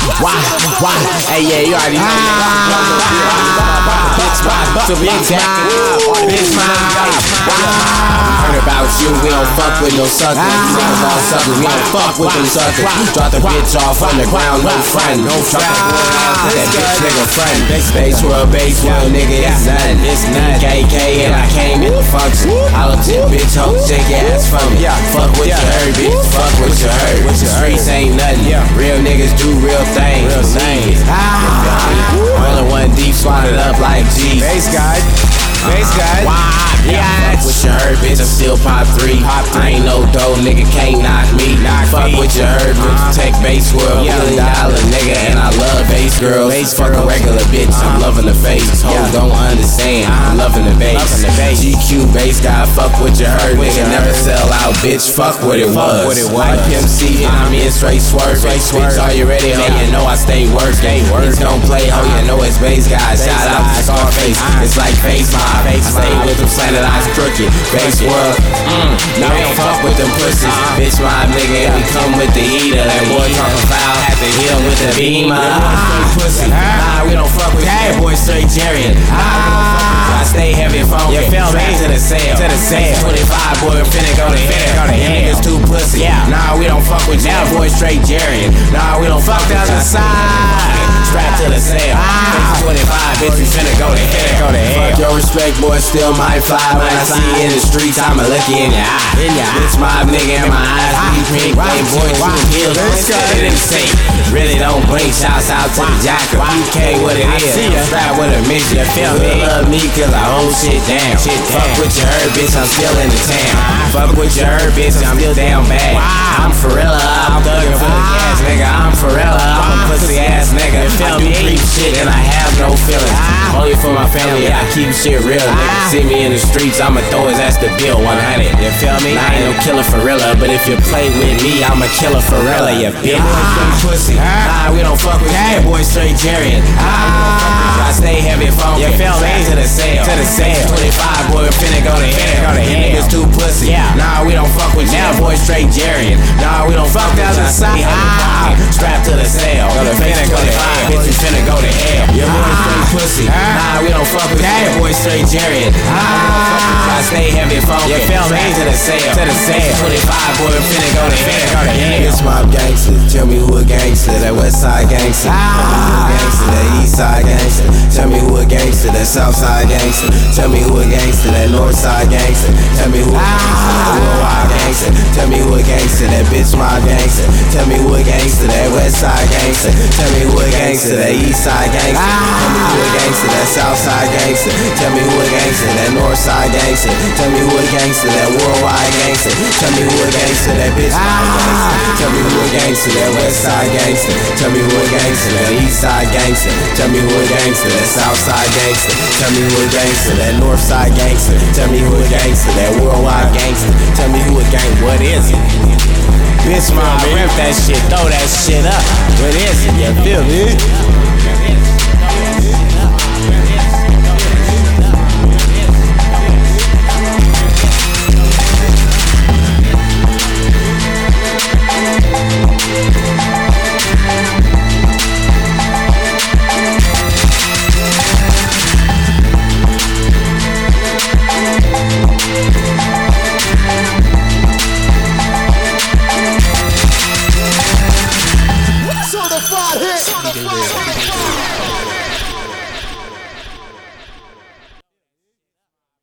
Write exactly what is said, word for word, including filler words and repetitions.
why, why? Hey, yeah, you already know. Bitch, my, to be exact, bitch, my. Heard about you, we don't fuck with no suckers. Niggas all suckers, we don't fuck with them suckers. Drop the bitch off on the ground, no friend, no friend. That bitch nigga friend. Base world, base world, nigga, it's nothing. It's nothing. K K and I came in the function. Holla to the bitch, hope shake your ass from me. Fuck what you heard, bitch. Fuck what you heard. The streets ain't nothing. Real niggas do real things. Real things. All in one deep, swatted up like G. Base guy. Base guy. Yeah, fuck what you heard, bitch, I still pop three. I ain't no dough, nigga, can't knock me. Fuck what you heard, bitch, take base world. Million dollar nigga, and I love base girls. Fuck a regular bitch, I'm loving the face. Hoes don't understand, I'm loving the bass. G Q base guy, fuck what you heard, nigga, never sell out, bitch, fuck what it was. Like Pimp C, and I'm in straight swerve. Bitch, are you ready, ho? You know I stay working. Bitch, don't play, ho, you know it's base guy. Shout out to Scarface, it's like face mob. I stay with them standardized crooked. Base world, mm, now we don't fuck with them pussies. Bitch, my nigga, we come with the heater. That boy talking foul, had to hit him with the beamer. Pussy, nah, we don't fuck with that boy straight Jerry. I stay heavy phone. You feel me? To the sale, to the sale. twenty-five boy, finna go to hell. Them niggas too pussy. Nah, we don't fuck with that boy straight Jerry. Nah, we don't fuck the other side. Strap to the sale. twenty-five, bitch, we finna go to hell. Fuck your respect, boy, still might fly. When I see you in the streets, I'ma look you in your eye. Bitch, my nigga, and my eyes be pink. Hey, boy, two pills, it ain't safe. Really don't blink, shouts out to the jacker. U K, what it is, I'm strapped with a mission. You feel me? Love me, cause I hold shit down. Fuck what you heard, bitch, I'm still in the town. Fuck what you heard, bitch, I'm still down bad. I'm Forella, I'm thuggin' for the gas, nigga. I'm Forella, I'm a pussy ass nigga. I do creep shit and I have no feelings. Only for my family, I keep shit real. Nigga see me in the streets, I'ma throw his ass the bill one hundred. You feel me? I ain't no killer Forella, but if you play with me, I'm a killer Forella, you bitch. Pussy. Nah, we don't fuck with that boy straight Jerry. I stay heavy phone. You feel me? To the sale, to the sale. twenty-five boy, we finna go to hell. Niggas too pussy. Nah, we don't fuck with that boy straight Jerry. Nah, we don't fuck the other side. Strap to the sale. Finna go to hell. Bitch, we finna go to hell. Your boy straight pussy. Nah, we don't fuck with that boy straight Jerry. I stay heavy phone. You feel me? To the sale, to the sale. twenty-five boy, we finna go to hell. Niggas mob gangsters. Tell me who a gangster. That west side gangster. Gangster. That east side gangster. Tell me who a gangster. That south side gangster. Tell me who a gangster. That north side gangster. Tell me who a gangster. That worldwide gangster. Tell me who a gangster. That bitch mob gangster. Tell me who a gangster. That west side gangster. Tell me who a gangster. That east side gangster. Tell me who a gangster. That south side gangster. Tell me who a gangster. That north side gangster. Tell me who a gangster. That worldwide gangster. Tell me who a gangster. That bitch mob gangster. Tell me who a gangster. That west side gangster. Tell me who a gangster. That east side gangster. Tell me who a gangster. That south side gangster. Tell me who a gangster. That north side gangster. Tell me who a gangster. That worldwide gangster. Tell me who a gang. What is it? Bitch, mom, rip that shit. Throw that shit up. What is it? You feel me? Certified hit. Certified hit.